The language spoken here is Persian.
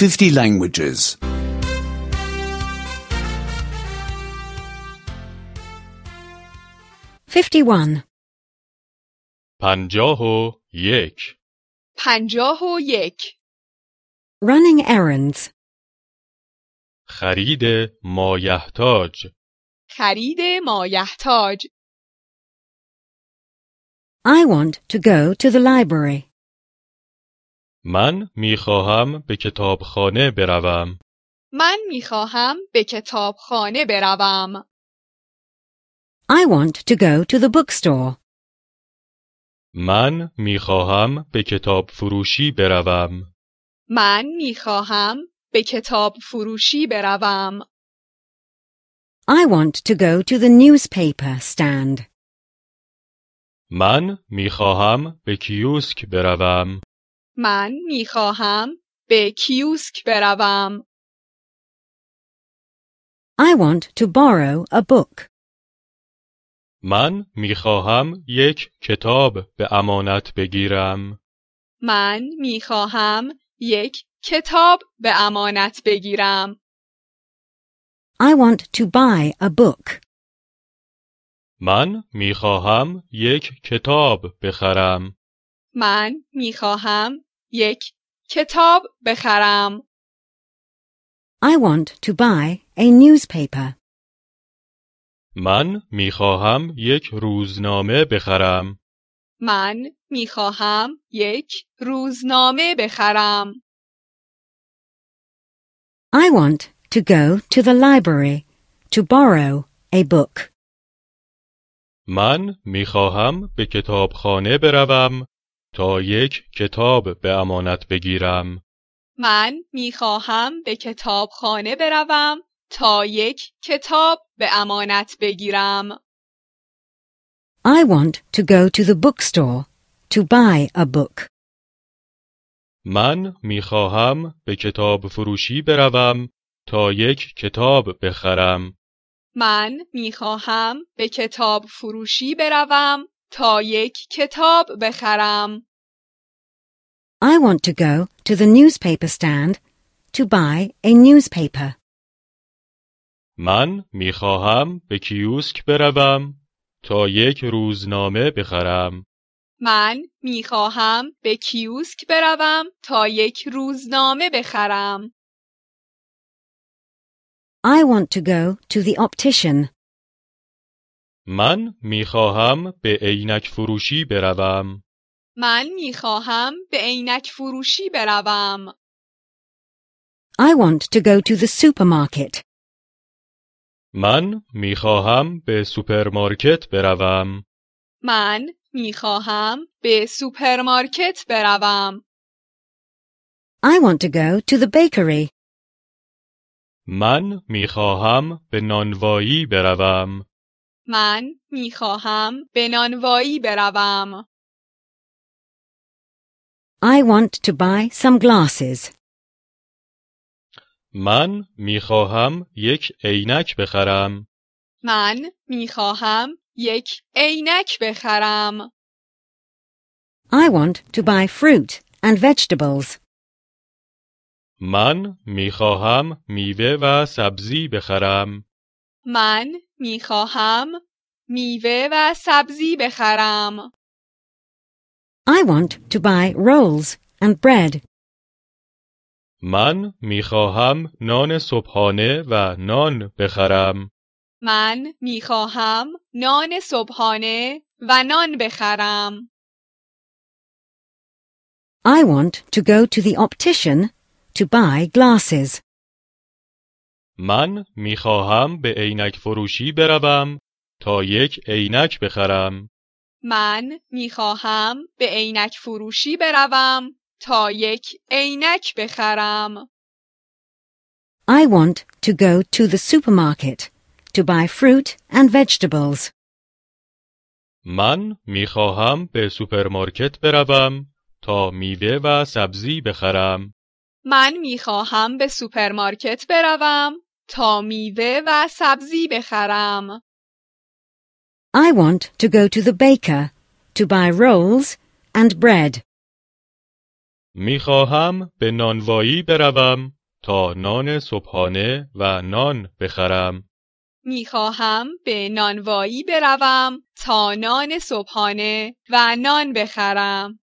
50 languages. 51. 51. 51. Running errands. خرید مایحتاج. خرید مایحتاج. I want to go to the library. من میخواهم به کتابخانه بروم. من میخواهم به کتابخانه بروم. I want to go to the bookstore. من میخواهم به کتاب فروشی بروم. من میخواهم به کتاب فروشی بروم. I want to go to the newspaper stand. من میخواهم به کیوسک بروم. من میخواهم به کیوسک بروم. I want to borrow a book. من میخواهم یک کتاب به امانت بگیرم. من میخواهم یک کتاب به امانت بگیرم. I want to buy a book. من میخواهم یک کتاب بخرم. من میخواهم یک کتاب بخرم. I want to buy a newspaper. من میخواهم یک روزنامه بخرم. من میخواهم یک روزنامه بخرم. I want to go to the library to borrow a book. من میخواهم به کتابخانه بروم تا یک کتاب به امانت بگیرم. من میخواهم به کتابخانه بروم تا یک کتاب به امانت بگیرم. I want to go to the bookstore to buy a book. من میخواهم به کتاب فروشی بروم تا یک کتاب بخرم. من میخواهم به کتاب فروشی بروم تا یک کتاب بخرم. I want to go to the newspaper stand to buy a newspaper. من میخواهم به کیوسک بروم تا یک روزنامه بخرم. من میخواهم به کیوسک بروم تا یک روزنامه بخرم. I want to go to the optician. من میخواهم به عینک فروشی بروم. من میخواهم به عینک فروشی بروم. I want to go to the supermarket. من میخواهم به سوپرمارکت بروم. من میخواهم به سوپرمارکت بروم. I want to go to the bakery. من میخواهم به نانوایی بروم. من میخواهم به نانوایی بروم. I want to buy some glasses. من میخواهم یک عینک بخرم. من میخواهم یک عینک بخرم. I want to buy fruit and vegetables. من میخواهم میوه و سبزی بخرم. من میخواهم میوه و سبزی بخرم. I want to buy rolls and bread. من میخواهم نان صبحانه و نان بخرم. من میخواهم نان صبحانه و نان بخرم. I want to go to the optician to buy glasses. من میخواهم به عینک فروشی بروم تا یک عینک بخرم. من میخواهم به عینک فروشی بروم تا یک عینک بخرم. I want to go to the supermarket to buy fruit and vegetables. من میخواهم به سوپرمارکت بروم تا میوه و سبزی بخرم. من میخواهم به سوپرمارکت بروم تا میوه و سبزی بخرم. I want to go to the baker to buy rolls and bread. میخواهم به نانوایی بروم تا نان صبحانه و نان بخرم. میخواهم به نانوایی بروم تا نان صبحانه و نان بخرم.